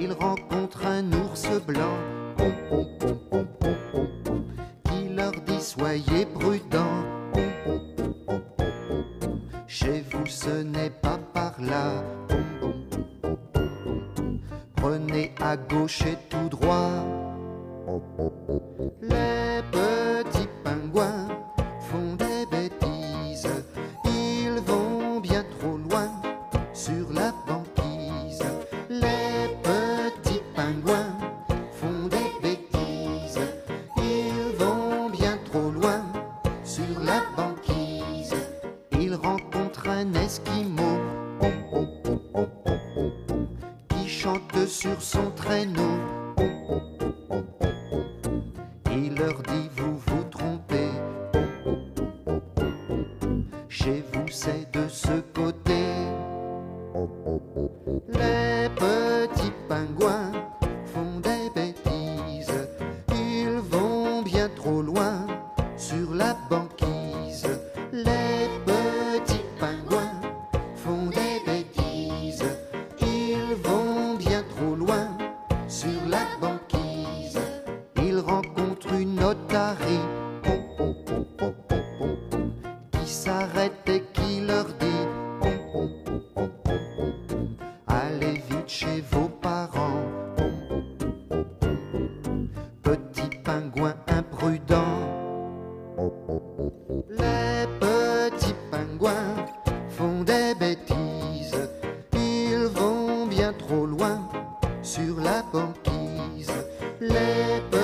il rencontre un ours blanc, pom, pom, pom, pom, pom, pom, pom, qui leur dit soyez prudents, pom, pom, pom, pom, pom, pom, pom. Chez vous ce n'est pas par là, pom, pom, pom, pom, pom, pom, pom. Prenez à gauche et tout droit. Les petits pingouins font des bêtises, ils vont bien trop loin sur la banquise. Les petits pingouins font des bêtises, ils vont bien trop loin sur la banquise. Ils rencontrent un esquimau, pom, pom, pom, pom, pom, pom, pom, qui chante sur son traîneau, pom, pom, pom, pom, pom, pom, pom. Il leur dit vous vous trompez, pom, pom, pom, pom, pom, pom, pom. Chez vous c'est de ce côté. Les petits pingouins font des bêtises, ils vont bien trop loin sur la banquise. Les petits pingouins font des bêtises, ils vont bien trop loin sur la banquise. Ils rencontrent une otarie, pom, pom, pom, pom, pom, pom, pom, qui s'arrête et qui leur dit, pom, pom, pom, pom, pom, pom, pom, allez vite chez vos parents, pom, pom, pom, pom, pom, pom, pom. Petit pingouin imprudent. Les petits pingouins font des bêtises, ils vont bien trop loin sur la banquise. Les